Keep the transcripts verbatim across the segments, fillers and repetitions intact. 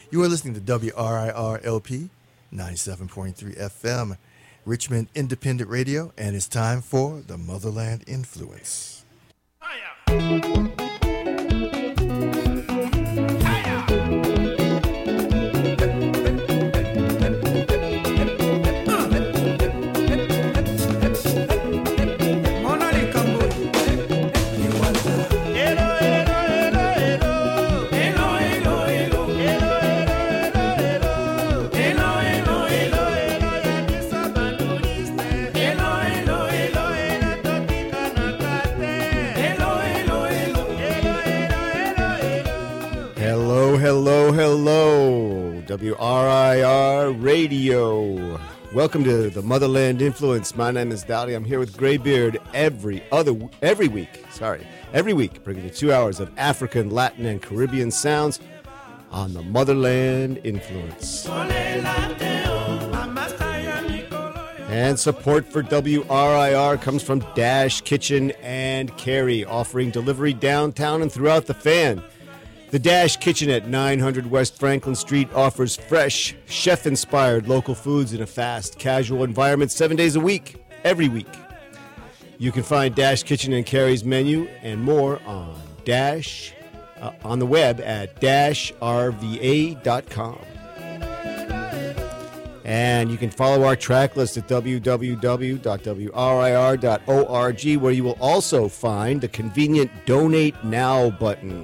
You are listening to W R I R L P ninety-seven point three F M, Richmond Independent Radio, and it's time for the Motherland Influence. Hiya. Hello, hello, W R I R Radio. Welcome to the Motherland Influence. My name is Dowdy. I'm here with Graybeard every other every week. Sorry, every week, bringing you two hours of African, Latin, and Caribbean sounds on the Motherland Influence. And support for W R I R comes from Dash Kitchen and Carry, offering delivery downtown and throughout the fan. The Dash Kitchen at nine hundred West Franklin Street offers fresh, chef-inspired local foods in a fast, casual environment seven days a week, every week. You can find Dash Kitchen and Carry's menu and more on Dash uh, on the web at dash r v a dot com. And you can follow our track list at w w w dot w r i r dot org, where you will also find the convenient Donate Now button.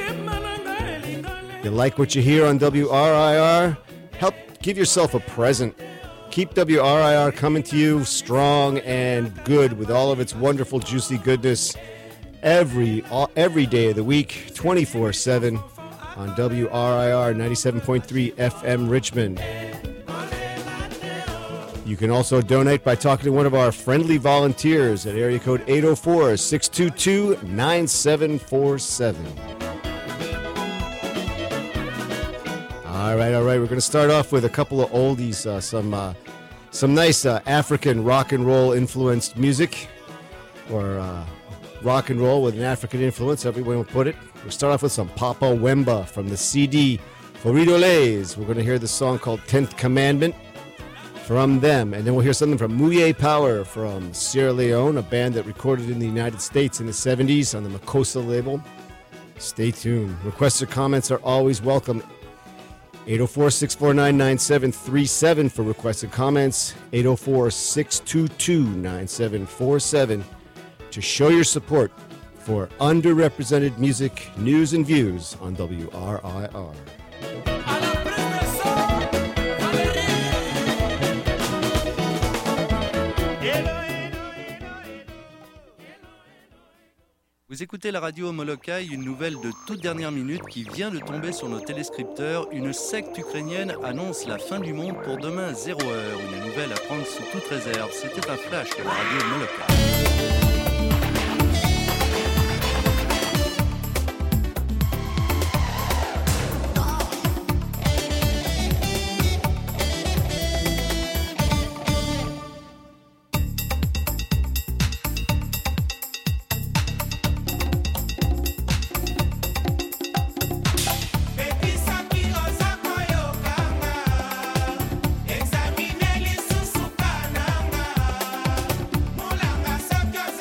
You like what you hear on W R I R? Help give yourself a present. Keep W R I R coming to you strong and good with all of its wonderful, juicy goodness every every day of the week, twenty-four seven on W R I R ninety-seven point three F M Richmond. You can also donate by talking to one of our friendly volunteers at area code eight oh four, six two two, nine seven four seven. All right, all right. We're going to start off with a couple of oldies, uh, some uh, some nice uh, African rock and roll influenced music, or uh, rock and roll with an African influence, everyone will put it. We'll start off with some Papa Wemba from the C D Foridoles. We're going to hear the song called tenth Commandment from them, and then we'll hear something from Muye Power from Sierra Leone, a band that recorded in the United States in the seventies on the Makossa label. Stay tuned. Requests or comments are always welcome. eight oh four, six four nine, nine seven three seven for requests and comments. eight oh four, six two two, nine seven four seven to show your support for underrepresented music, news, and views on W R I R. Vous écoutez la radio Molokai, une nouvelle de toute dernière minute qui vient de tomber sur nos téléscripteurs. Une secte ukrainienne annonce la fin du monde pour demain zéro heure. Une nouvelle à prendre sous toute réserve. C'était un flash de la radio Molokai. Examine les sous-sous-cananga. Moulanga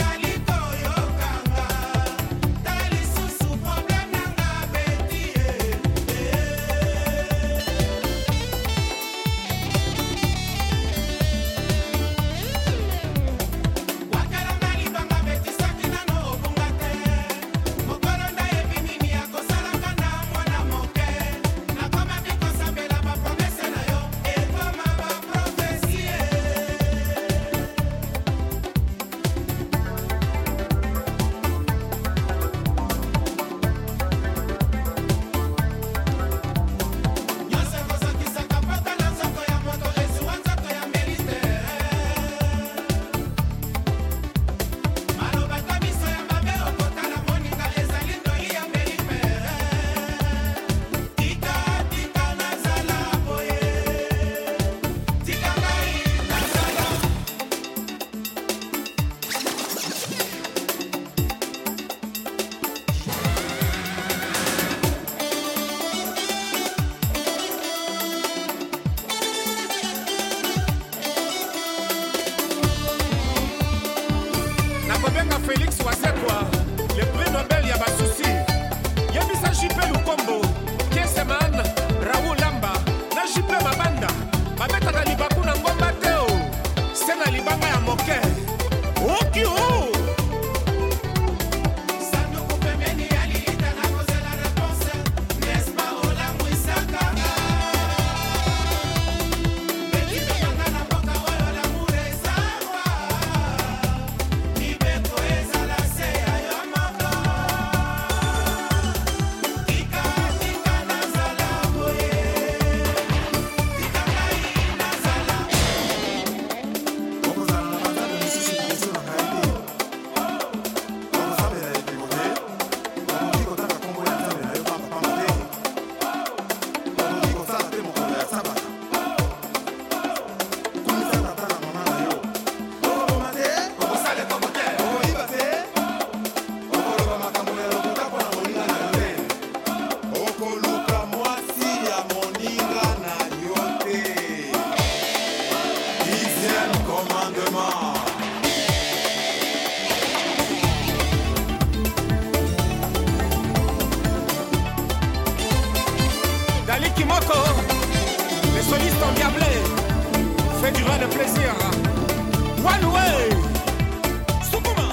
Kimoko, les solistes endiablés, fait durer le plaisir. One way, Sukuma.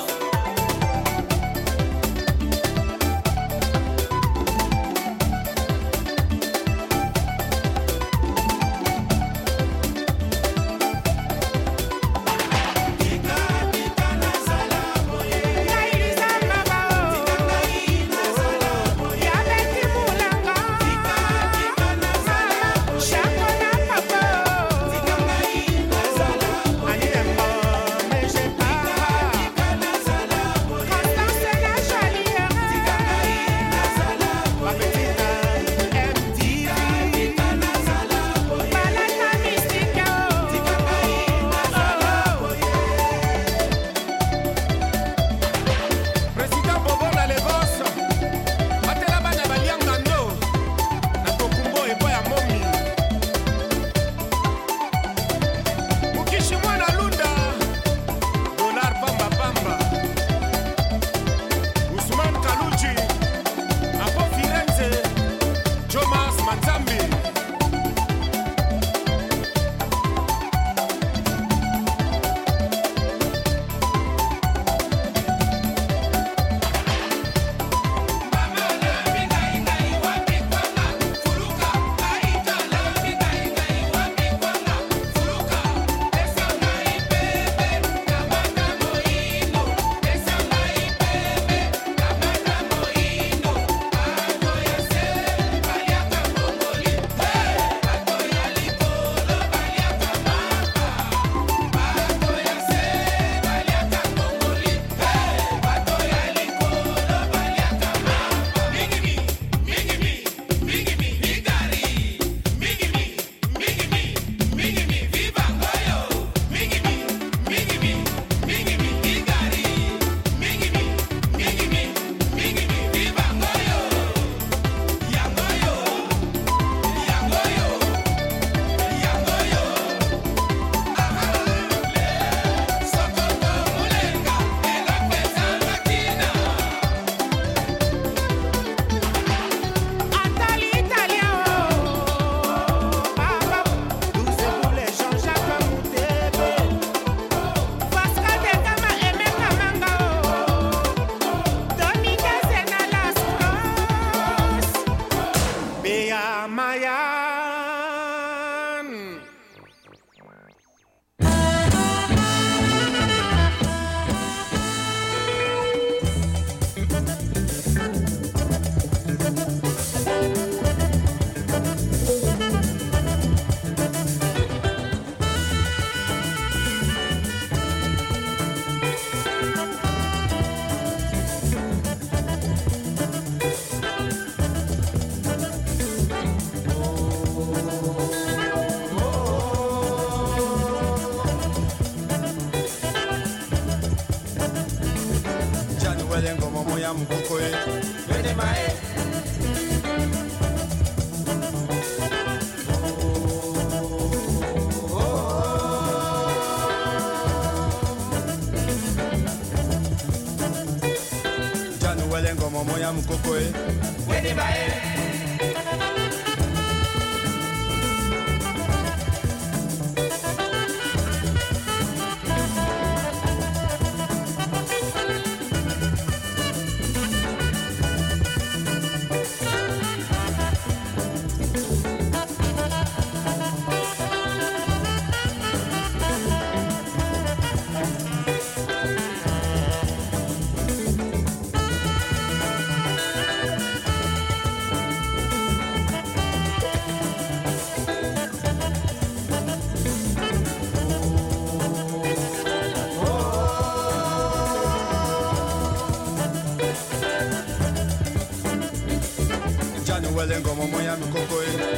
Como moya mi coco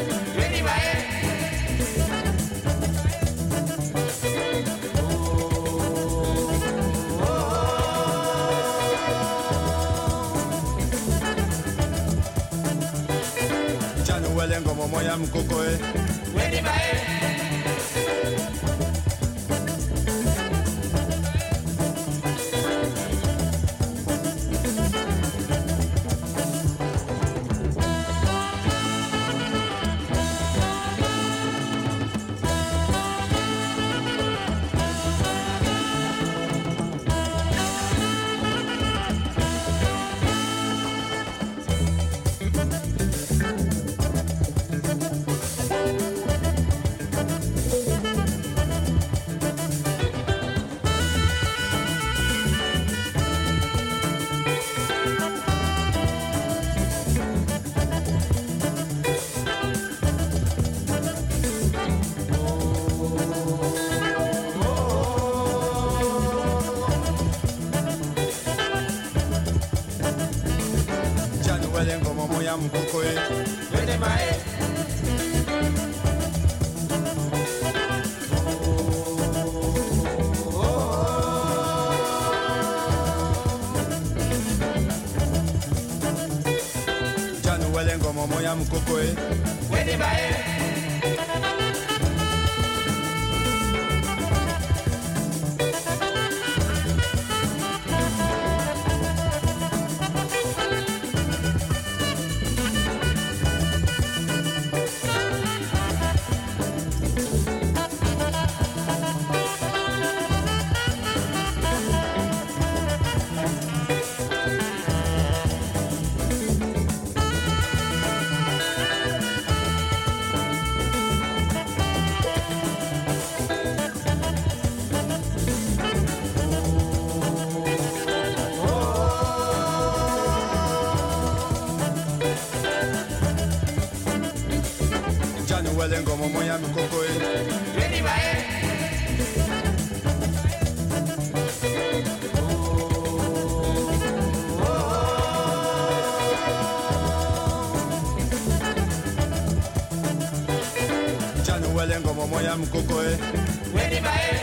Chanu huelen como moya mi coco moya mukoko e. Weni bae. Wele ngomo moya mukoko e. Weni bae. Janu wele ngomo moya mukoko e. Weni bae.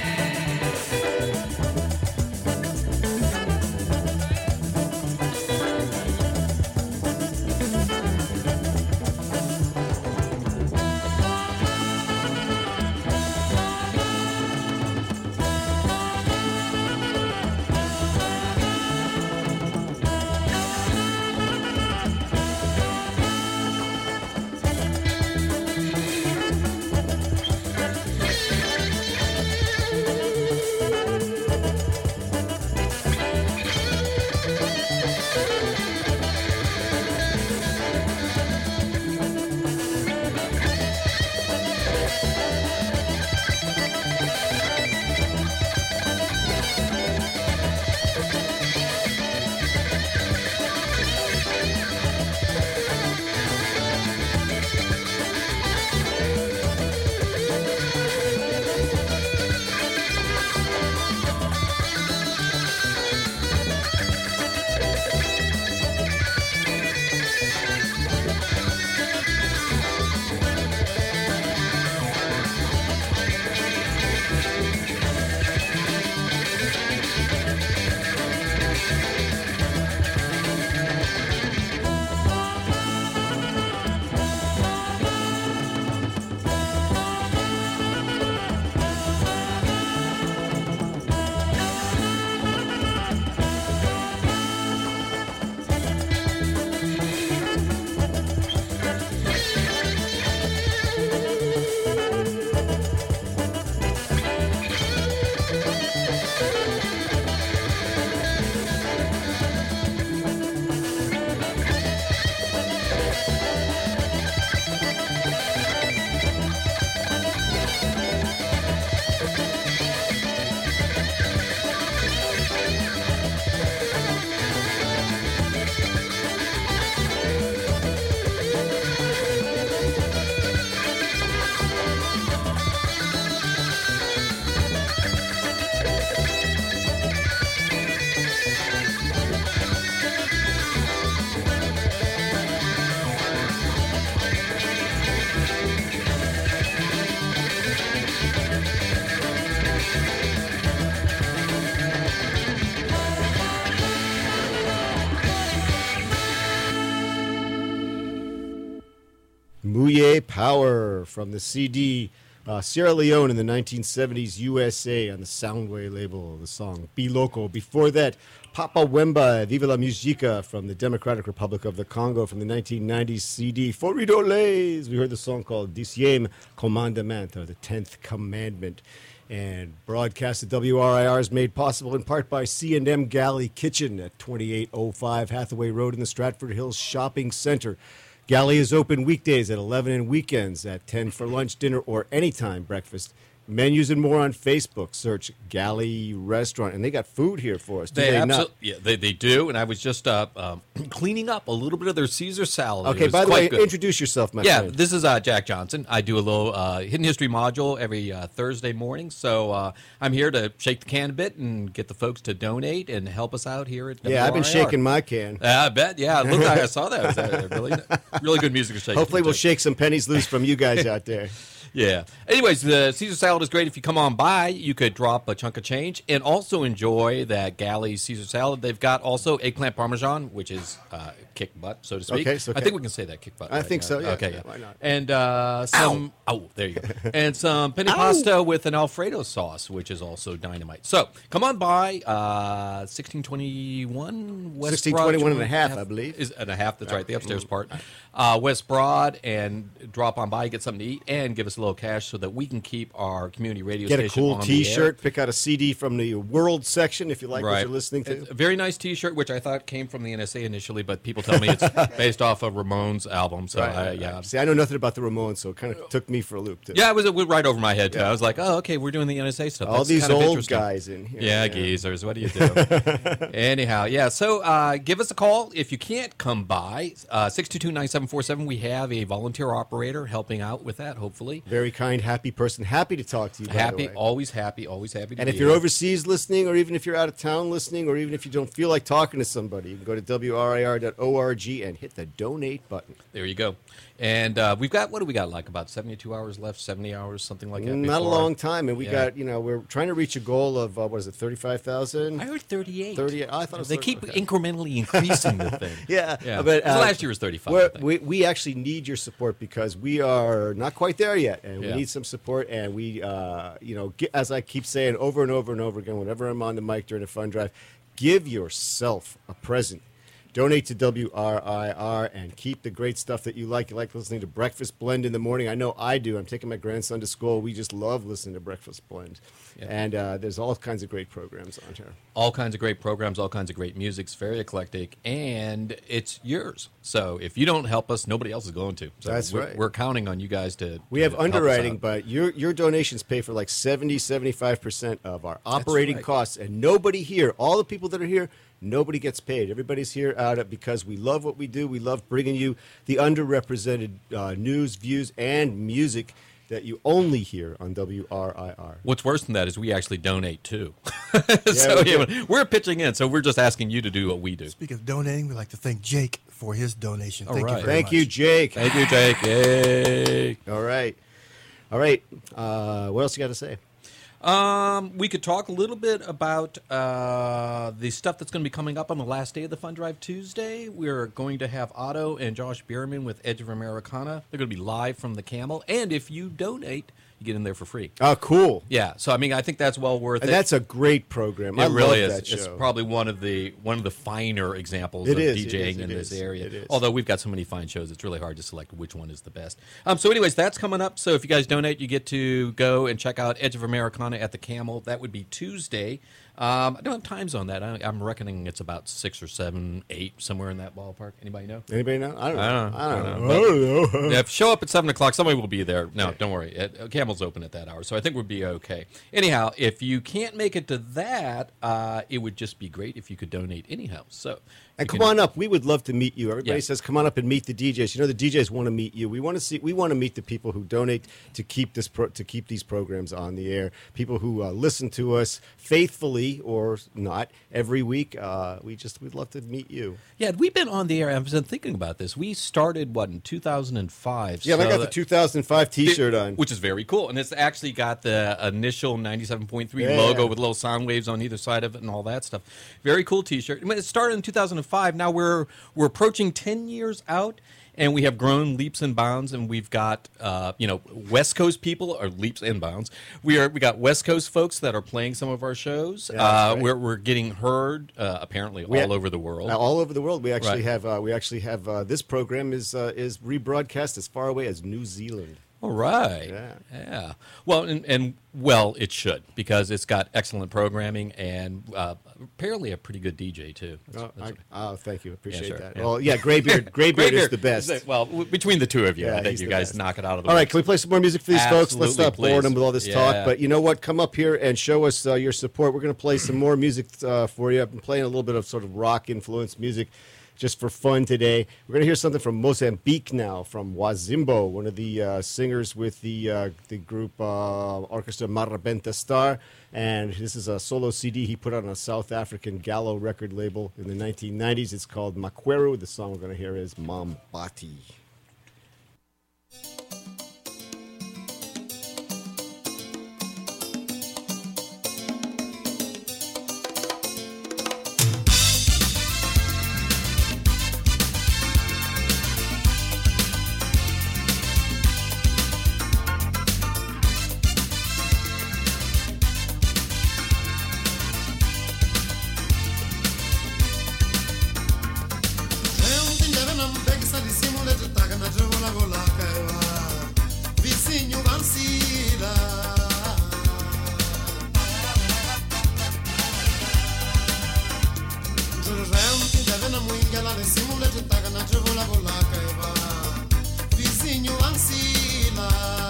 Mouye Power from the C D uh, Sierra Leone in the nineteen seventies U S A on the Soundway label, the song Be Loco. Before that, Papa Wemba, Viva la Musica from the Democratic Republic of the Congo from the nineteen nineties C D Foridoles. We heard the song called Dixième Commandement, or the tenth Commandment. And broadcast at W R I R is made possible in part by C and M Galley Kitchen at twenty-eight oh five Hathaway Road in the Stratford Hills Shopping Center. Galley is open weekdays at eleven and weekends at ten for lunch, dinner, or anytime breakfast. Menus and more on Facebook. Search Galley Restaurant. And they got food here for us. Do They, they absol- not? Yeah, they, they do. And I was just uh, um, cleaning up a little bit of their Caesar salad. It Okay, was by the quite way, good. introduce yourself, my Yeah, friend. this is uh, Jack Johnson. I do a little uh, hidden history module every uh, Thursday morning. So uh, I'm here to shake the can a bit and get the folks to donate and help us out here at Yeah, I've been W R I R. shaking my can. Uh, I bet. Yeah, look, I saw that. It was uh, really, really good music to shake. Hopefully we'll to. shake some pennies loose from you guys out there. Yeah. Anyways, the Caesar salad is great. If you come on by, you could drop a chunk of change and also enjoy that Galley's Caesar salad. They've got also eggplant parmesan, which is uh, kick butt, so to speak. Okay, so I think we can say that, kick butt. I right? think so, yeah. Okay, Yeah, yeah. why not? And uh, some, oh, there you go. And some penne pasta with an Alfredo sauce, which is also dynamite. So come on by, uh, sixteen twenty-one West sixteen Broad. twenty-one and a half, I believe. Is, and a half, that's right, the upstairs part. Uh, West Broad, and drop on by, get something to eat, and give us a little cash so that we can keep our community radio Get a station cool on the air. T-shirt. Pick out a C D from the World section if you like what Right. you're listening It's to. a very nice T-shirt, which I thought came from the N S A initially, but people tell me it's based off a Ramones album. So Right, I, right, yeah, right. See, I know nothing about the Ramones, so it kind of took me for a loop too. yeah, it was, it was right over my head too. Yeah. I was like, oh, okay, we're doing the N S A stuff. All That's these kind of old interesting. guys in here. Yeah, geezers. What do you do? Anyhow, yeah. So uh, give us a call if you can't come by. Uh, six two two, nine seven four seven. We have a volunteer operator helping out with that, hopefully. Very kind, happy person. Happy to talk to you. by the Happy, way. always happy, always happy to And be if you're here. overseas listening, or even if you're out of town listening, or even if you don't feel like talking to somebody, you can go to W R I R dot org and hit the donate button. There you go. And uh, we've got, what do we got, like about seventy-two hours left, seventy hours, something like that? Not a before- long time, and we Yeah. got, you know, we're trying to reach a goal of, uh, what is it, thirty-five thousand? I heard thirty-eight. thirty, I thought it was They thirty, keep okay. incrementally increasing the thing. Yeah, Yeah. but uh, last year was thirty-five. I we're- think. we we actually need your support because we are not quite there yet, and Yeah. we need some support. And we, uh, you know, get, as I keep saying over and over and over again, whenever I'm on the mic during a fun drive, give yourself a present. Donate to W R I R and keep the great stuff that you like. You like listening to Breakfast Blend in the morning. I know I do. I'm taking my grandson to school. We just love listening to Breakfast Blend. Yeah. And uh, there's all kinds of great programs on here. All kinds of great programs, all kinds of great music. It's very eclectic, and it's yours. So if you don't help us, nobody else is going to. So That's we're, right. We're counting on you guys to. We to have help us underwriting, out. but your your donations pay for like seventy, seventy-five percent of our operating right. costs. And nobody here, all the people that are here, nobody gets paid. Everybody's here out of because we love what we do. We love bringing you the underrepresented uh, news, views, and music that you only hear on W R I R. What's worse than that is we actually donate too. so we do. yeah, we're pitching in, so we're just asking you to do what we do. Speaking of donating, we'd like to thank Jake for his donation. All Thank right. you very Thank much. you, Jake. Thank you, Jake. Yay. All right. All right. Uh, what else you got to say? Um, we could talk a little bit about uh, the stuff that's going to be coming up on the last day of the Fun Drive Tuesday. We're going to have Otto and Josh Bierman with Edge of Americana. They're going to be live from the Camel, and if you donate, you get in there for free. Oh, cool. Yeah, so I mean, I think that's well worth And it. that's a great program. It I really love is. that show. It's probably one of the one of the finer examples It of is, it DJing is, it in this is, area. it is. Although we've got so many fine shows, it's really hard to select which one is the best. Um, so, anyways, that's coming up. So, if you guys donate, you get to go and check out Edge of Americana at the Camel. That would be Tuesday. Um, I don't have times on that. I, I'm reckoning it's about six or seven, eight, somewhere in that ballpark. Anybody know? Anybody know? I don't know. I don't know. I don't I know. don't I don't know. Yeah, if show up at seven o'clock, somebody will be there. No, don't worry. Uh, Camel's open at that hour, so I think we'll be okay. Anyhow, if you can't make it to that, uh, it would just be great if you could donate anyhow. So, And you come can- on up. We would love to meet you. Everybody Yeah. says, "Come on up and meet the D Js." You know, the D Js want to meet you. We want to see. We want to meet the people who donate to keep this pro, to keep these programs on the air. People who uh, listen to us faithfully or not every week. Uh, we just we'd love to meet you. Yeah, we've been on the air. I've been thinking about this. We started what in two thousand five. Yeah, so I got the that- two thousand five T-shirt on. which is very cool, and it's actually got the initial ninety-seven point three Yeah. logo with little sound waves on either side of it and all that stuff. Very cool T-shirt. I mean, it started in two thousand five. Now we're we're approaching ten years out, and we have grown leaps and bounds. And we've got uh, you know West Coast people are leaps and bounds. We are we got West Coast folks that are playing some of our shows. Yeah, that's uh, right. we're we're getting heard uh, apparently We all ha- over the world. Uh, all over the world. We actually Right. have. Uh, we actually have. Uh, this program is uh, is rebroadcast as far away as New Zealand. All right. Yeah. Yeah. Well, and, and well, it should because it's got excellent programming and uh, apparently a pretty good D J too. That's- Oh, that's- I, oh, thank you. Appreciate sure, that. yeah. Well, yeah, Graybeard. Graybeard is the best. Well, w- between the two of you, Yeah, I think he's you the guys best. knock it out of the All way. right, can we play some more music for these folks? Let's Absolutely, stop boring please. them with all this Yeah. talk. But you know what? Come up here and show us uh, your support. We're going to play some more music uh, for you. I've been playing a little bit of sort of rock influenced music just for fun today. We're going to hear something from Mozambique now, from Wazimbo, one of the uh, singers with the uh, the group uh, Orchestra Marabenta Star. And this is a solo C D he put out on a South African Gallo record label in the nineteen nineties. It's called Makweru. The song we're going to hear is Mambati. ansila. Gente deve na muinga lá em cima le tutaga na trevola bolaca eva. Vizinho ansila.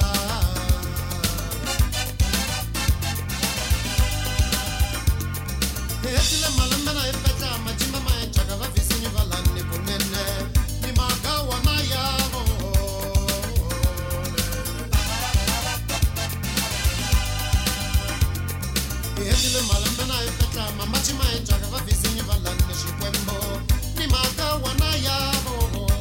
Etile malamena epeta majima maechaga va vizinho valane kunene. Ni magawa na yavo. Etile malamena epeta majima maechaga va vizinho valane shikwembo. Ni magawa na yavo.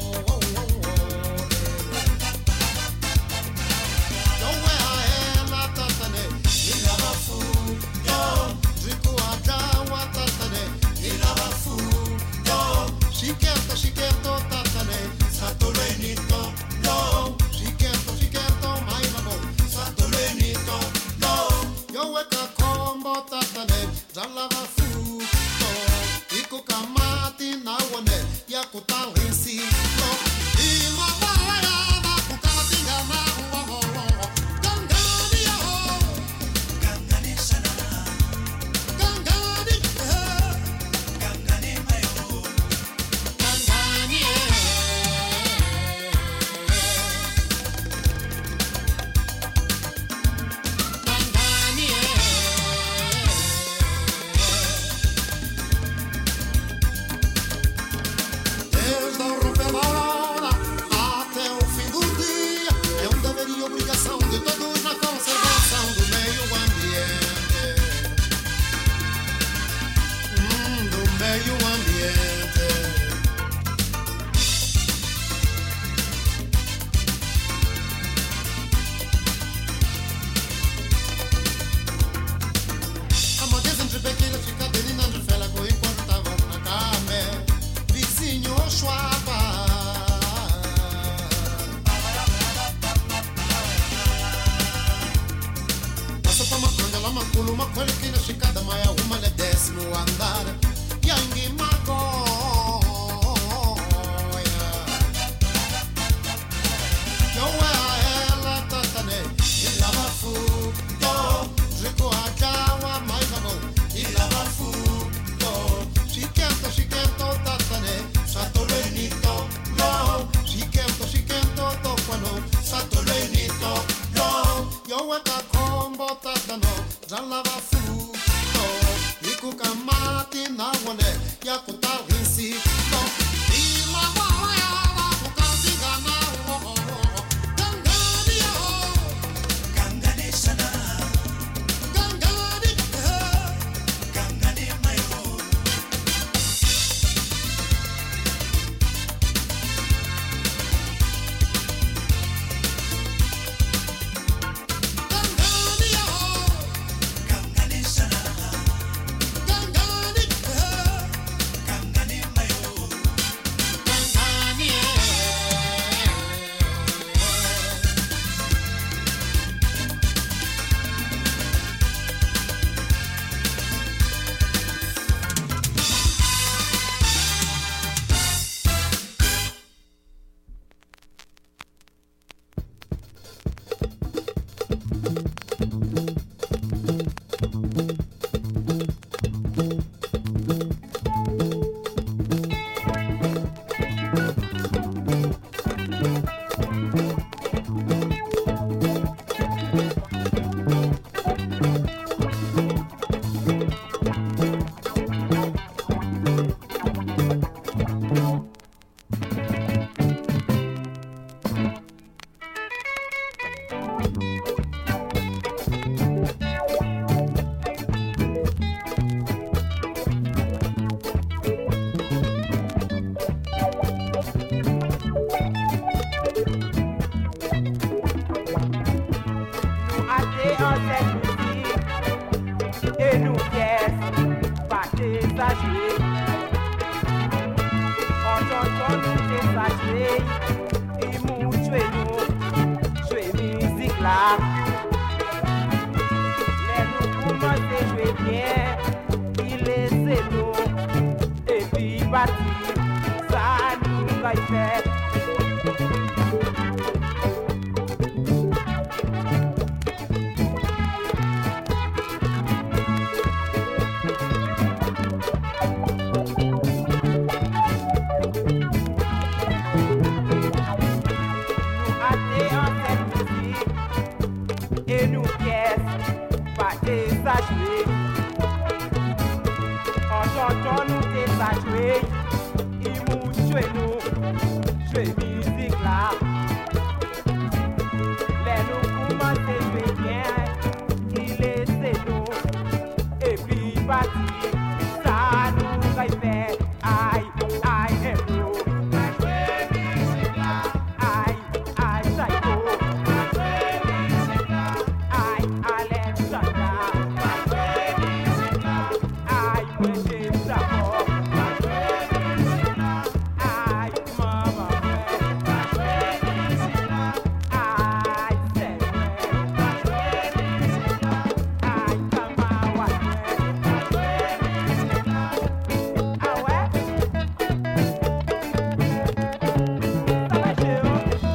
Yo we aela tatane ilava fu yo driku agawa tatane ilava fu yo shiketo shiketo tatane satolenito yo shiketo shiketo mai lavo satolenito yo yo we ka kombo tatane jalava fu yo iko kamati na wone ya kutalisi yo ima baya na kukamatinga na wo wo wo gangani yo gangani sana gangani eh gangani mayo gangani eh gangani eh Desde o romper da aurora até o fim do dia é um dever e obrigação de todos na conservação do meio ambiente. Hum, do meio ambiente. A modéstia entre pequena fica delirando de fela com enquanto estavam na cama. Vizinho Oxuapa. Passa pra macanga, lá macula, uma coisa que na chicada, mas uma lhe desce no andar. Yangi magoia. Yo é a ela, tatane, e lava fu, yo, rico a jawa, mais lavo, e lava fu, yo, chiquento, chiquento, tatane, satolenito, yo, chiquento, chiquento, toquano, satolenito, yo, yo é a combo, tatano, já lava fu, yo, rico kamati na wone, ya kutal rinsi, yo, e lava ela, kukazinga na wo, gangani yo, gangani sana, gangani eh, gangani mayo. Gangani yo, gangani sana, gangani eh, gangani mayo, gangani eh. Et nous pièces, pas désager. On t'entend nous désager. Et nous jouer nous, jouer musique là. Mais nous commençons à jouer bien. Il laisse nous. Et puis bâtir, ça nous va y faire. jwe An chanton nou te sa jwe I moun jwe nou Jwe mizik la Le nou koumanse jwe bien I lese nou E pi pati Sa nou kay fe Ay, ay, e nou Jwe mizik la Ay, ay, psycho Jwe mizik la Ay, Alex Chanda Jwe mizik la Ay, Mwenche Sako Jwe mizik la Ay, Mama Jwe mizik la Ay, Selwe Jwe mizik la Ay, Kamawa Jwe mizik la Ah ouais? Ça va chez eux?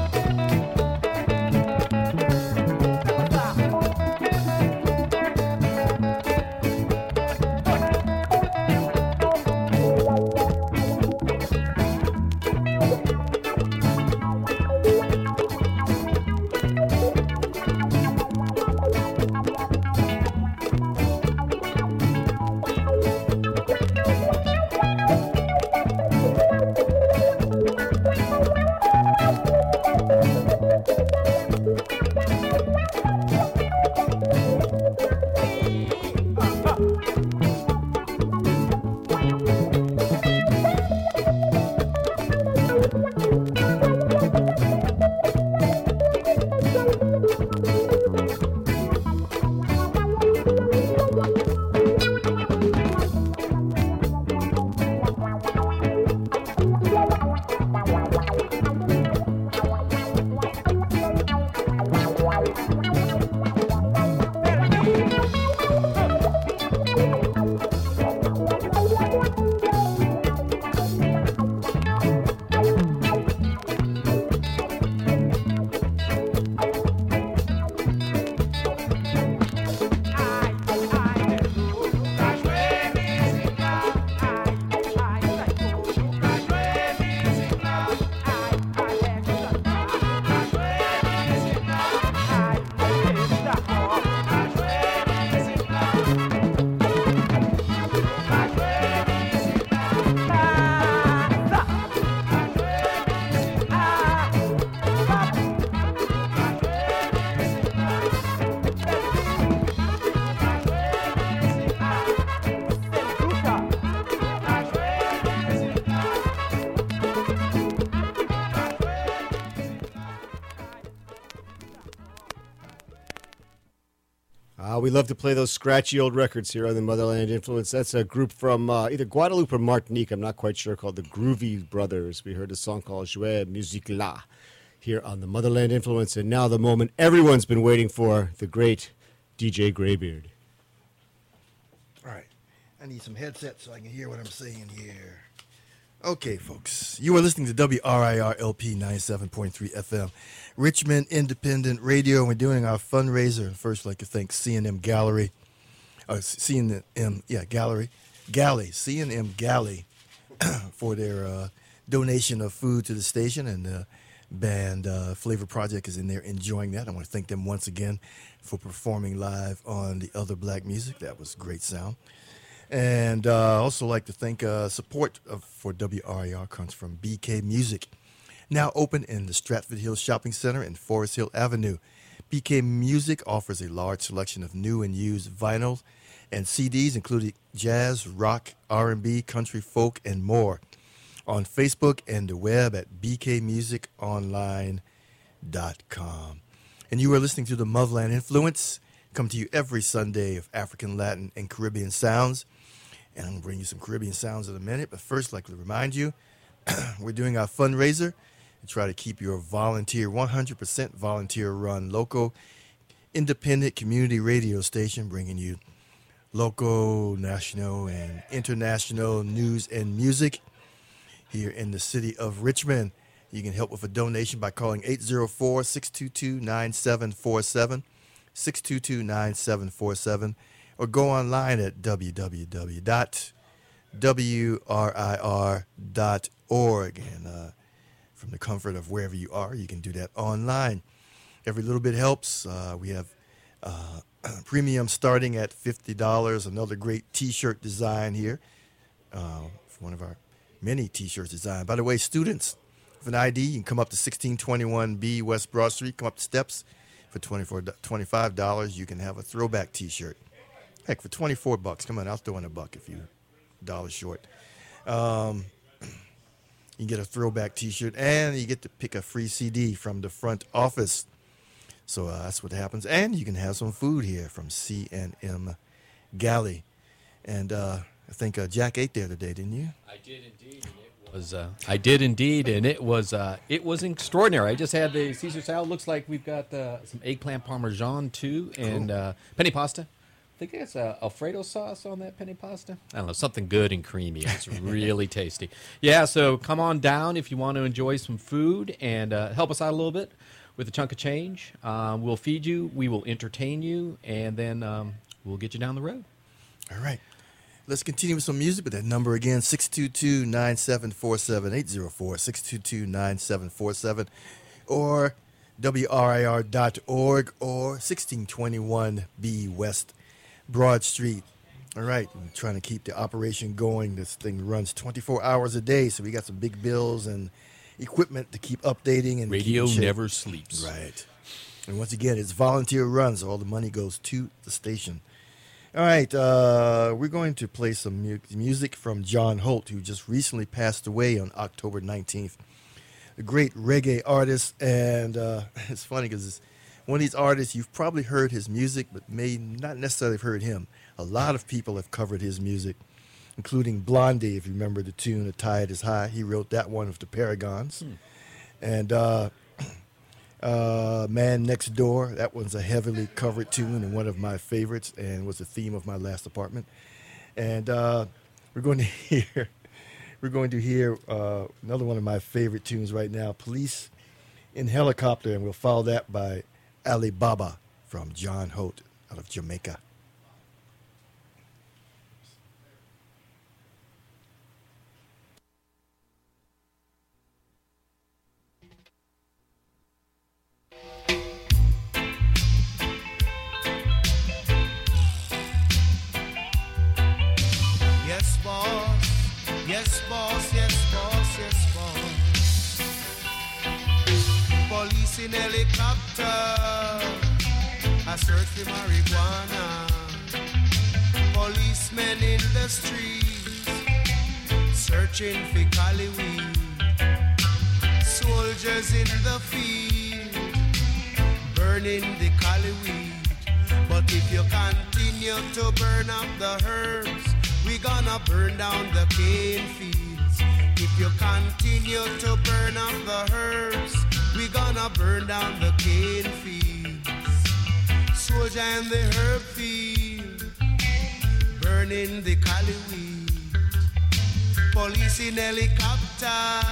Uh, we love to play those scratchy old records here on the Motherland Influence. That's a group from uh, either Guadeloupe or Martinique, I'm not quite sure, called the Groovy Brothers. We heard a song called Jouer Musique La here on the Motherland Influence. And now the moment everyone's been waiting for, the great D J Greybeard. All right. I need some headsets so I can hear what I'm saying here. Okay, folks. You are listening to W R I R L P ninety-seven point three F M, Richmond Independent Radio. We're doing our fundraiser. First, I'd like to thank C and M Gallery. Uh, C and M, yeah, Gallery. Galley, C and M Galley for their uh, donation of food to the station. And the band uh, Flavor Project is in there enjoying that. I want to thank them once again for performing live on the Other Black Music. That was great sound. And uh, also like to thank uh, support of, for W R I R comes from B K Music, now open in the Stratford Hills Shopping Center and Forest Hill Avenue. B K Music offers a large selection of new and used vinyl and C Ds, including jazz, rock, R and B, country, folk, and more. On Facebook and the web at b k music online dot com. And you are listening to the Motherland Influence, come to you every Sunday of African, Latin, and Caribbean sounds. And I'm going to bring you some Caribbean sounds in a minute. But first, I'd like to remind you, we're doing our fundraiser and try to keep your volunteer, one hundred percent volunteer-run, local, independent community radio station, bringing you local, national, and international news and music here in the city of Richmond. You can help with a donation by calling eight zero four, six two two, nine seven four seven, six two two, nine seven four seven, or go online at w w w dot w r i r dot org. And uh, from the comfort of wherever you are, you can do that online. Every little bit helps. Uh, we have Uh, premium starting at fifty dollars. Another great T-shirt design here. Uh, for one of our many T-shirts designed. By the way, students with an I D, you can come up to sixteen twenty-one B West Broad Street, come up the steps for twenty-four, twenty-five dollars. You can have a throwback T-shirt. Heck, for twenty-four bucks, come on, I'll throw in a buck if you're dollars short. Um, you get a throwback T-shirt, and you get to pick a free C D from the front office. So uh, that's what happens. And you can have some food here from C and M Galley. And uh, I think uh, Jack ate there today, didn't you? I did indeed. And it was. Uh, I did indeed, and it was. Uh, it was extraordinary. I just had the Caesar salad. Looks like we've got uh, some eggplant parmesan too, and Cool. uh, penny pasta. I think it's uh, Alfredo sauce on that penny pasta. I don't know, something good and creamy. It's really tasty. Yeah, so come on down if you want to enjoy some food and uh, help us out a little bit with a chunk of change. Um, we'll feed you, we will entertain you, and then um, we'll get you down the road. All right. Let's continue with some music. But that number again, six two two, nine seven four seven, eight zero four, six two two, nine seven four seven, or W R I R dot org, or sixteen twenty-one B West Broad Street. All right. I'm trying to keep the operation going. This thing runs twenty-four hours a day, so we got some big bills and equipment to keep updating. And Radio keep in shape. never sleeps. Right. And once again, it's volunteer runs. So all the money goes to the station. All right, uh, we're going to play some mu- music from John Holt, who just recently passed away on October nineteenth. A great reggae artist, and uh, it's funny because it's one of these artists, you've probably heard his music, but may not necessarily have heard him. A lot of people have covered his music, including Blondie, if you remember the tune, The Tide is High. He wrote that one with the Paragons. Hmm. And uh, uh, Man Next Door, that one's a heavily covered tune and one of my favorites and was the theme of my last apartment. And uh, we're going to hear we're going to hear uh, another one of my favorite tunes right now, Police in Helicopter, and we'll follow that by Alibaba from John Holt out of Jamaica. Yes, boss. Yes, boss. Yes, boss. Yes, boss. Police in helicopter, a search for marijuana. Policemen in the streets, searching for cali weed. Soldiers in the field, burning the cali weed. But if you continue to burn up the herbs, we gonna burn down the cane fields. If you continue to burn up the herbs, we gonna burn down the cane fields. Soldier in the herb field, burning the cali weed. Police in helicopter,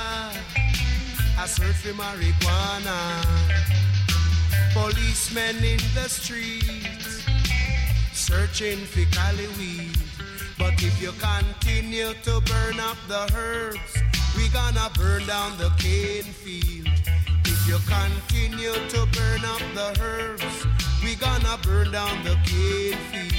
a search for marijuana. Policemen in the streets, searching for cali weed. But if you continue to burn up the herbs, we gonna burn down the cane field. If you continue to burn up the herbs, we gonna burn down the cane fields.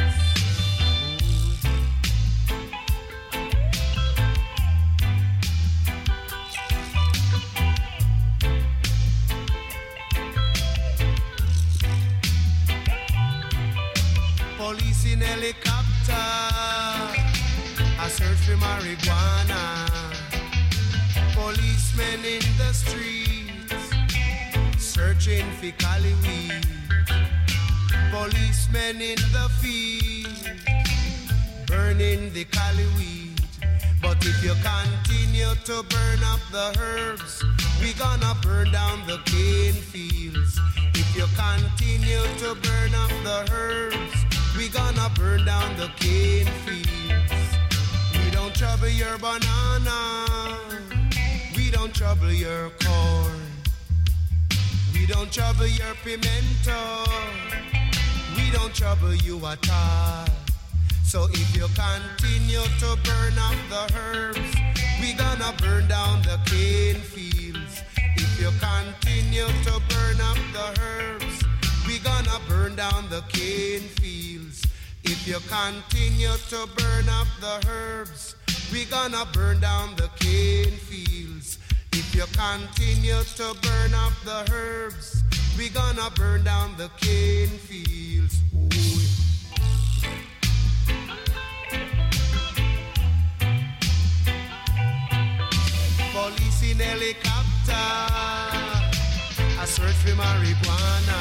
Police in helicopter, a search for marijuana. Policemen in the streets, searching for cali weed. Policemen in the field, burning the cali weed. But if you continue to burn up the herbs, we gonna burn down the cane fields. If you continue to burn up the herbs, we gonna burn down the cane fields. We don't trouble your banana, we don't trouble your corn, we don't trouble your pimento, we don't trouble you at all. So if you continue to burn up the herbs, we gonna burn down the cane fields. If you continue to burn up the herbs, we we gonna burn down the cane fields. If you continue to burn up the herbs, we gonna burn down the cane fields. If you continue to burn up the herbs, we gonna burn down the cane fields. Ooh. Police in helicopter, a search for marijuana.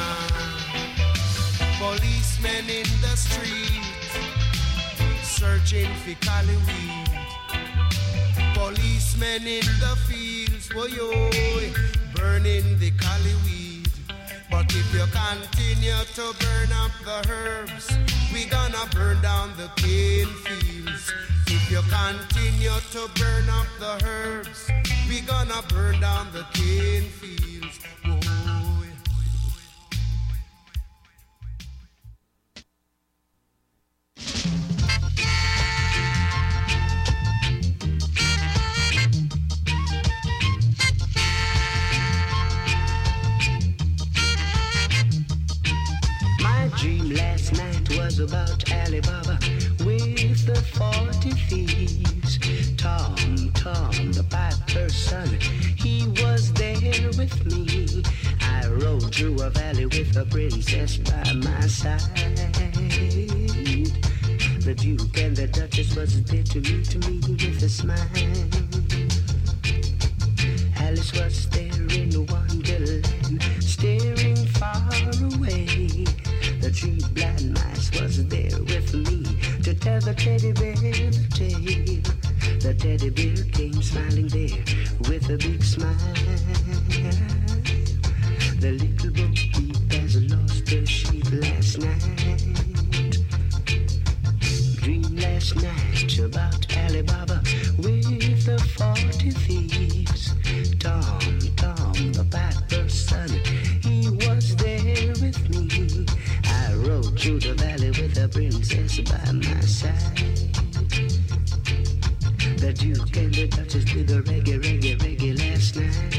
Policemen in the street, searching for cali weed. Policemen in the fields, oh yo, burning the cali weed. But if you continue to burn up the herbs, we gonna burn down the cane fields. If you continue to burn up the herbs, we gonna burn down the cane fields. Whoa. My dream last night was about Alibaba with the forty thieves. Tom, Tom, the piper's son, he was there with me. I rode through a valley with a princess by my side. The Duke and the Duchess was there to meet me with a smile. Alice was there in Wonderland, staring far away. The three blind mice was there with me to tell the teddy bear the tale. The teddy bear came smiling there with a big smile. The little bo peep has lost her sheep last night. Dream last night about Alibaba with the forty thieves. Tom, Tom, the piper's son, he was there with me. I rode through the valley with a princess by my side. The Duke and the Duchess did the reggae, reggae, reggae last night.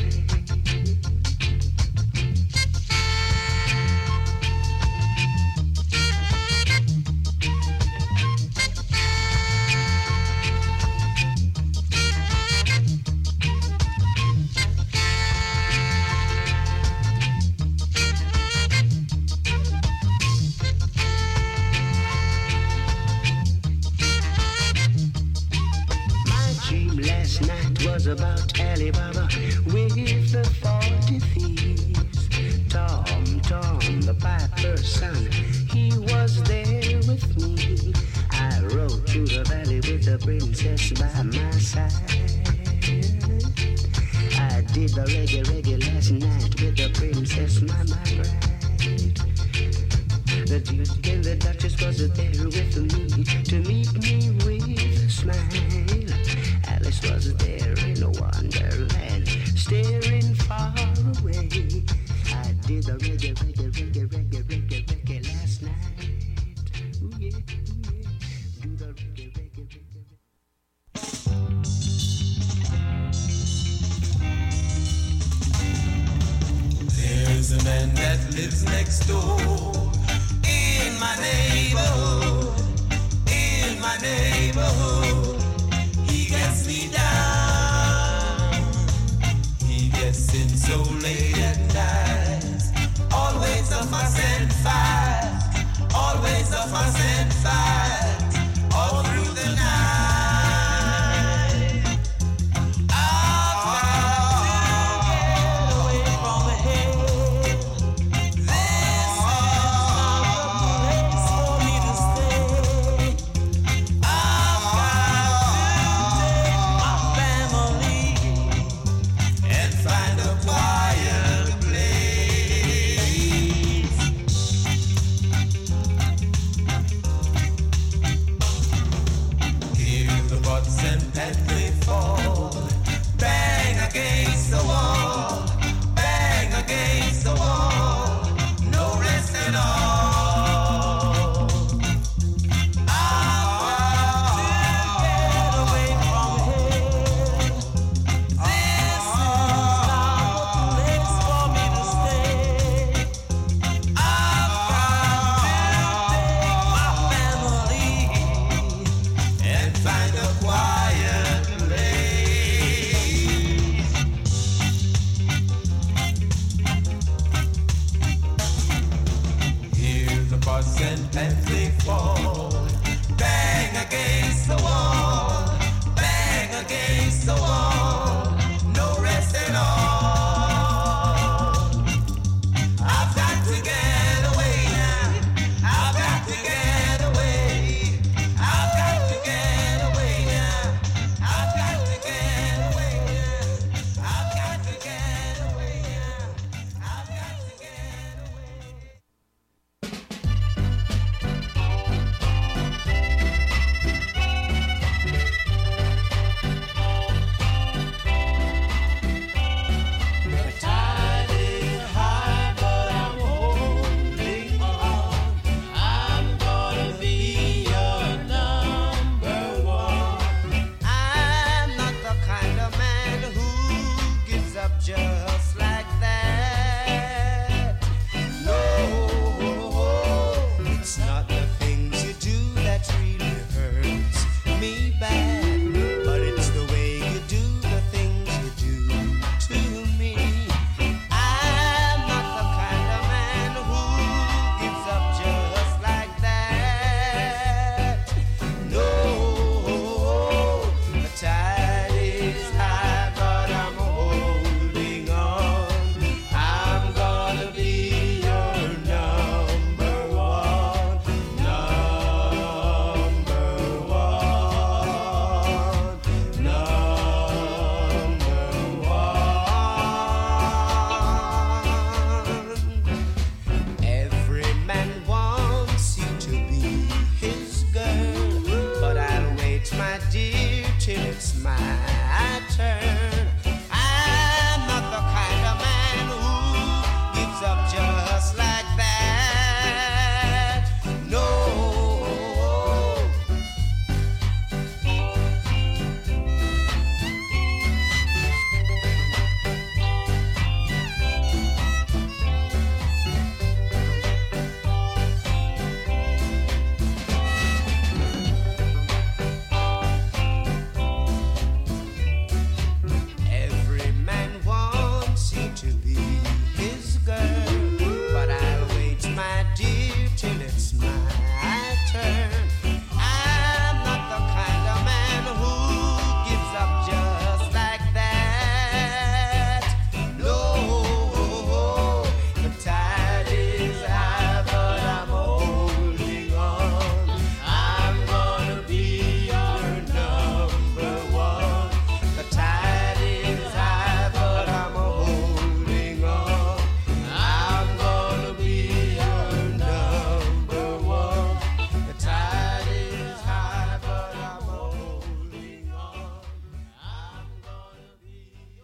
About Alibaba with the forty thieves. Tom, Tom, the piper's son, he was there with me. I rode through the valley with the princess by my side. I did the reggae, reggae last night with the princess, my, my bride. The Duke and the Duchess was there with me to meet me with a smile. Alice was there in a wonderland, staring far away. I did the reggae, reggae, reggae, reggae, reggae, reggae last night. Ooh yeah, ooh yeah, do the reggae, reggae, reggae. There's a man that lives next door in my neighborhood, in my neighborhood. He gets me down. He gets in so late at night. Always a fuss and fight. Always a fuss and fight. All through the night. I'll try to get away from him. This toss and pants they fall. Bang against the wall, bang against the wall, no rest at all. I've got to get away now, I've got to get away, I've got to get away now, I've got to get away now, I've got to get away now, I've got to get away. The tide is high, but I'm holding on. I'm gonna be your number one. I'm not the kind of man who gives up just like that. No, it's not the things you do that really hurts me bad, but it's the way you do the things you do to me. I'm not the kind of man who gives up just like that. No, the tide is high, but I'm holding on. I'm gonna be your number one, number one, number one. Every man wants you to be his girl, but I'll wait, my dear, till it's my turn. I'm not the kind of man who gives up just like that. No. Every man wants you to be his girl, but I'll wait, my dear, till it's my turn. I'm not the kind of man who gives up just like that. No, the tide is high, but I'm holding on. I'm gonna be your number one. The tide is high, but I'm holding on. I'm gonna be your number one. The tide is high, but I'm holding on. I'm gonna be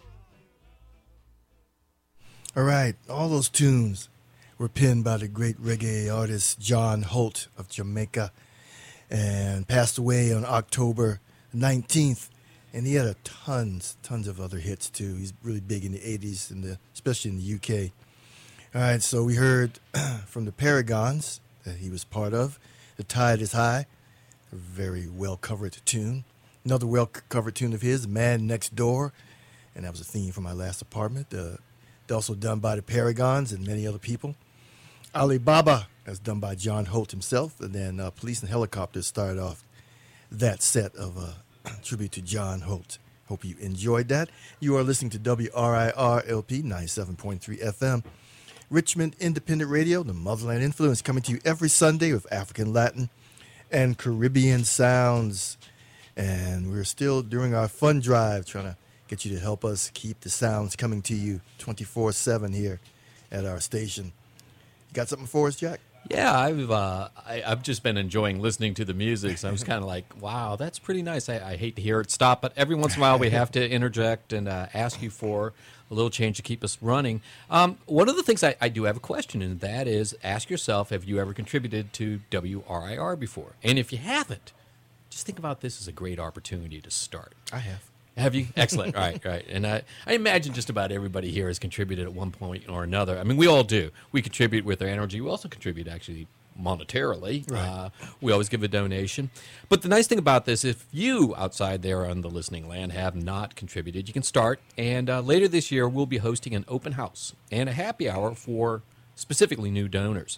All right, all those tunes were penned by the great reggae artist John Holt of Jamaica and passed away on October nineteenth. And he had a tons, tons of other hits too. He's really big in the eighties, and the, especially in the U K. All right, so we heard from the Paragons that he was part of. The Tide is High, a very well-covered tune. Another well-covered tune of his, Man Next Door, and that was a theme for my last apartment. Uh, also done by the Paragons and many other people. Alibaba, as done by John Holt himself, and then uh, Police and Helicopters started off that set of uh, tribute to John Holt. Hope you enjoyed that. You are listening to W R I R L P ninety-seven point three F M, Richmond Independent Radio, the Motherland Influence, coming to you every Sunday with African, Latin, and Caribbean sounds. And we're still doing our fun drive, trying to get you to help us keep the sounds coming to you twenty-four seven here at our station. You got something for us, Jack? Yeah, I've uh, I, I've just been enjoying listening to the music. So I was kind of like, wow, that's pretty nice. I, I hate to hear it stop, but every once in a while we have to interject and uh, ask you for a little change to keep us running. Um, one of the things I, I do have a question, and that is, ask yourself, have you ever contributed to W R I R before? And if you haven't, just think about this as a great opportunity to start. I have. Have you? Excellent. All right, right. And I, I imagine just about everybody here has contributed at one point or another. I mean, we all do. We contribute with our energy. We also contribute, actually, monetarily. Right. Uh, we always give a donation. But the nice thing about this, if you outside there on the listening land have not contributed, you can start. And uh, later this year, we'll be hosting an open house and a happy hour for specifically new donors.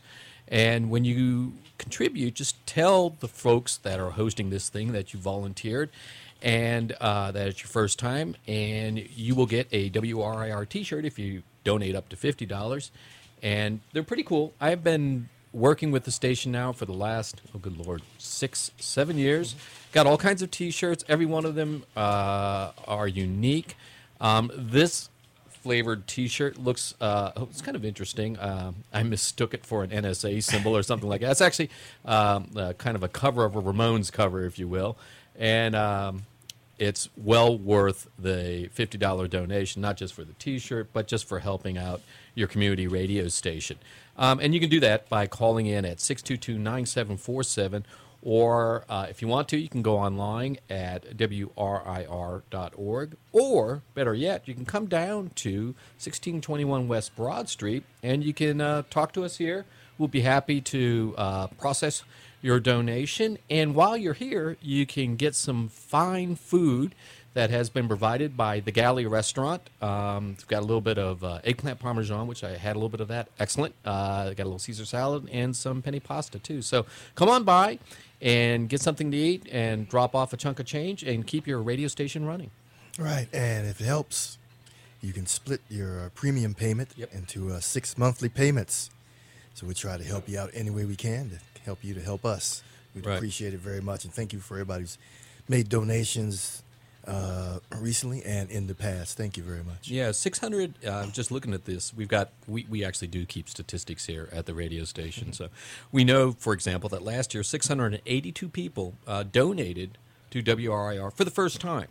And when you contribute, just tell the folks that are hosting this thing that you volunteered and uh, that it's your first time, and you will get a W R I R t-shirt if you donate up to fifty dollars. And they're pretty cool. I've been working with the station now for the last, oh good Lord, six, seven years. Got all kinds of t-shirts. Every one of them uh, are unique. Um, this flavored t-shirt looks, uh, oh, it's kind of interesting. Uh, I mistook it for an N S A symbol or something like that. It's actually um, uh, kind of a cover of a Ramones cover, if you will. And um, it's well worth the fifty dollars donation, not just for the t-shirt, but just for helping out your community radio station. Um, and you can do that by calling in at six two two, nine seven four seven, or uh, if you want to, you can go online at W R I R dot org, or better yet, you can come down to sixteen twenty-one West Broad Street, and you can uh, talk to us here. We'll be happy to uh, process your donation, and while you're here, you can get some fine food that has been provided by the Galley Restaurant. Um, it's got a little bit of uh, eggplant parmesan, which I had a little bit of that. Excellent. Uh, got a little Caesar salad and some penny pasta, too. So come on by and get something to eat and drop off a chunk of change and keep your radio station running. Right, and if it helps, you can split your uh, premium payment Yep. into uh, six monthly payments. So we try to help you out any way we can to help you to help us. We'd Right. appreciate it very much, and thank you for everybody who's made donations uh, recently and in the past. Thank you very much. Yeah, six hundred, uh, just looking at this, we've got, we, we actually do keep statistics here at the radio station. So we know, for example, that last year, six hundred eighty-two people uh, donated to W R I R for the first time.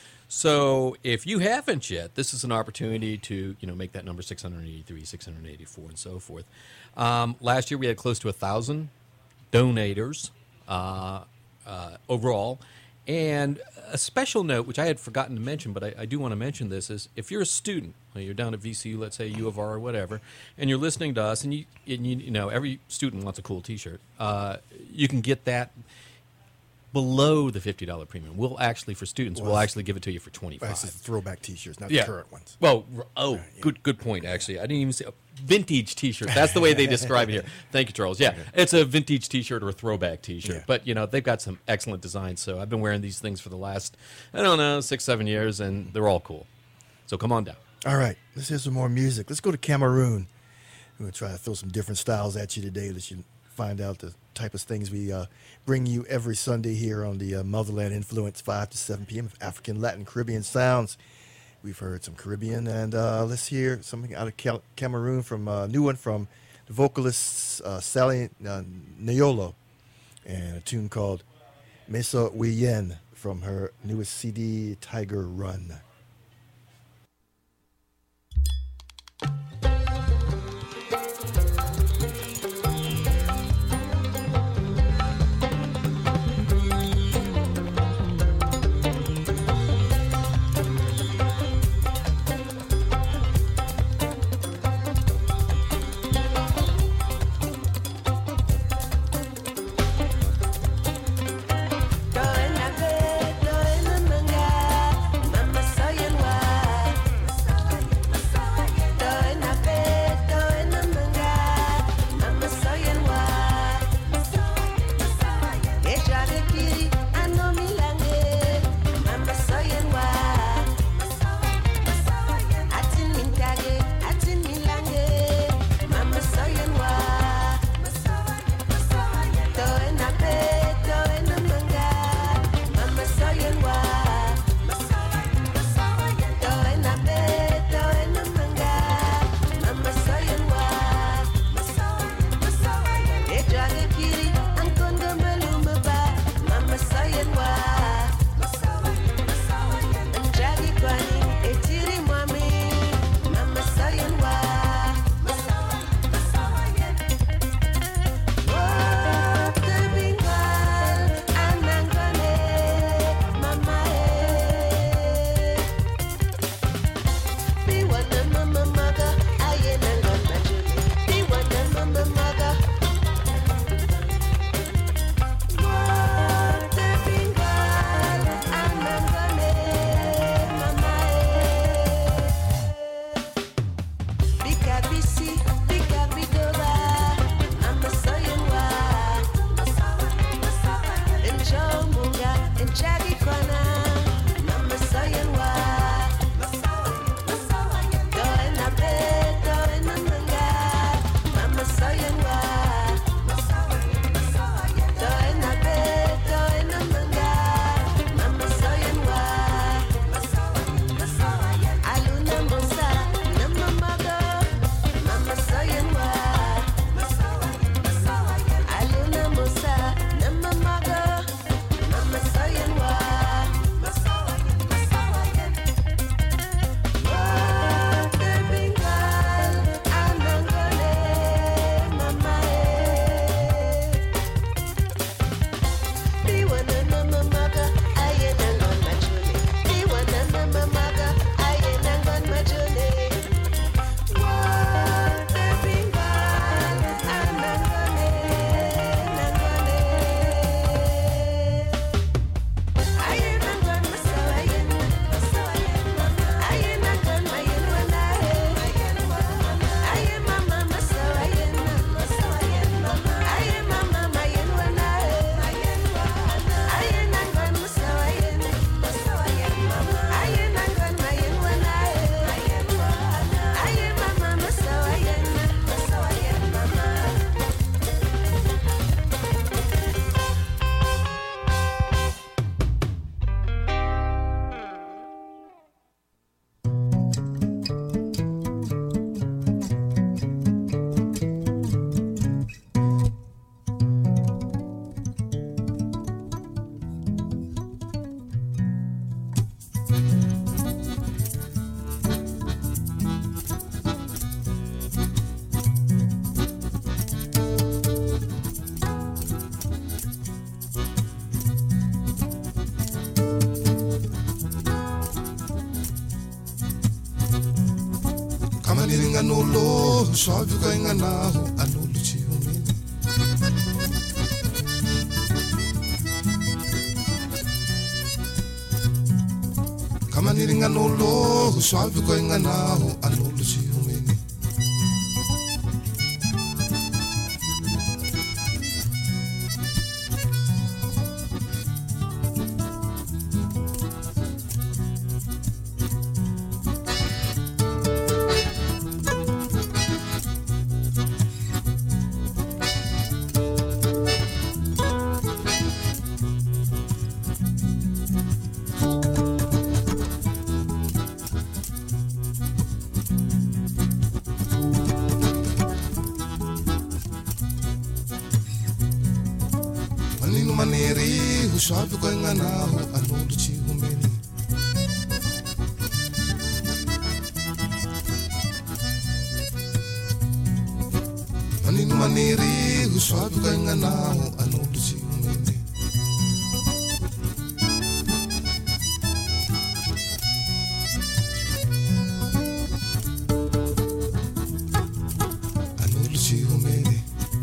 So if you haven't yet, this is an opportunity to, you know, make that number six hundred eighty-three, six hundred eighty-four, and so forth. Um, last year we had close to one thousand donators uh, uh, overall. And a special note, which I had forgotten to mention, but I, I do want to mention this, is if you're a student, you're down at V C U, let's say U of R or whatever, and you're listening to us, and you, and you, you know, every student wants a cool T-shirt, uh, you can get that below the fifty dollars premium. We'll actually, for students, Well, we'll actually give it to you for twenty-five Right, it's dollars. just throwback T-shirts, not Yeah. the current ones. Well, r- oh, Right, yeah. good good point, actually. I didn't even say vintage T-shirt. That's the way they describe it here. Thank you, Charles. Yeah, it's a vintage T-shirt or a throwback T-shirt. Yeah. But, you know, they've got some excellent designs. So I've been wearing these things for the last, I don't know, six, seven years, and they're all cool. So come on down. All right, let's hear some more music. Let's go to Cameroon. We're going to try to throw some different styles at you today that you find out the type of things we uh, bring you every Sunday here on the uh, Motherland Influence, five to seven p.m. of African, Latin, Caribbean sounds. We've heard some Caribbean, and uh, let's hear something out of Cal- Cameroon from a uh, new one from the vocalist uh, Sally uh, Nyolo, and a tune called Mesa Wiyen from her newest C D, Tiger Run. Mama nolo suave ko inga naho anolo chi umini kamaniringa nolo suave ko inga naho anolo chi umini suave ko inga naho anolo chi umini manino maniri suave ko inga naho anolo chi umini anolo chi umini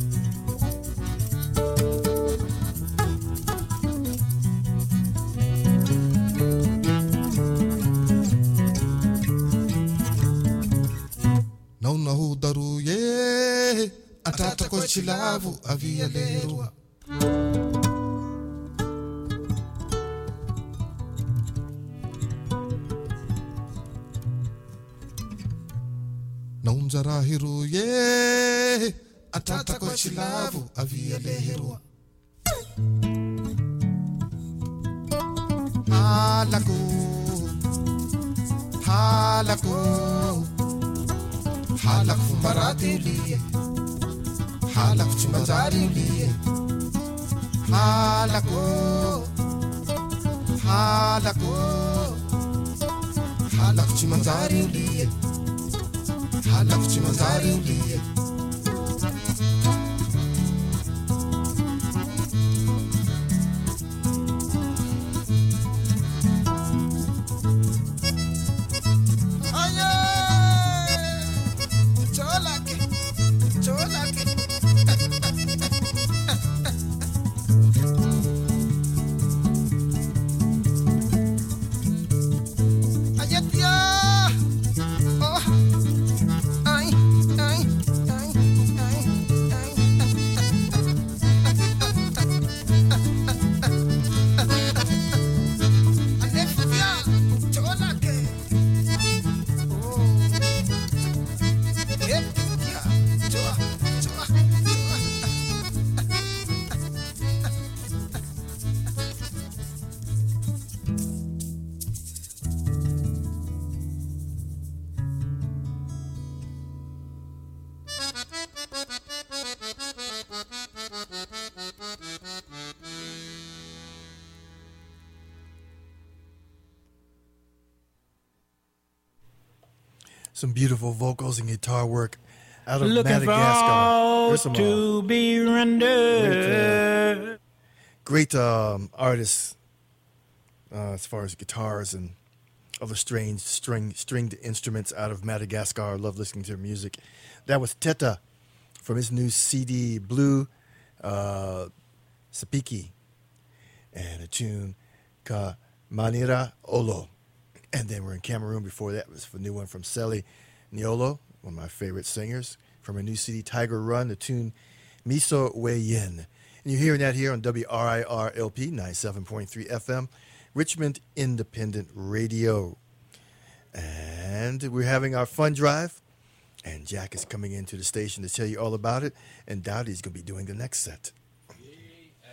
daru ye atata ko chilavu avia leru naunzara hiru ye atata ko chilavu avia leru halaku halaku halak fumarati liye halak chimazari liye halako halako halak chimazari liye halak chimazari liye Some beautiful vocals and guitar work out of Looking Madagascar. for to uh, be rendered. Great, uh, great um, artists uh, as far as guitars and other strange string stringed instruments out of Madagascar. I love listening to their music. That was Teta from his new C D, Blue uh, Sapiki, and a tune Ka Manira Olo. And then we're in Cameroon before that. It was a new one from Seli Niolo, one of my favorite singers, from a new C D, Tiger Run, the tune Miso We Yin. And you're hearing that here on W R I R L P ninety-seven point three F M, Richmond Independent Radio. And we're having our fun drive, and Jack is coming into the station to tell you all about it, and Dowdy's going to be doing the next set.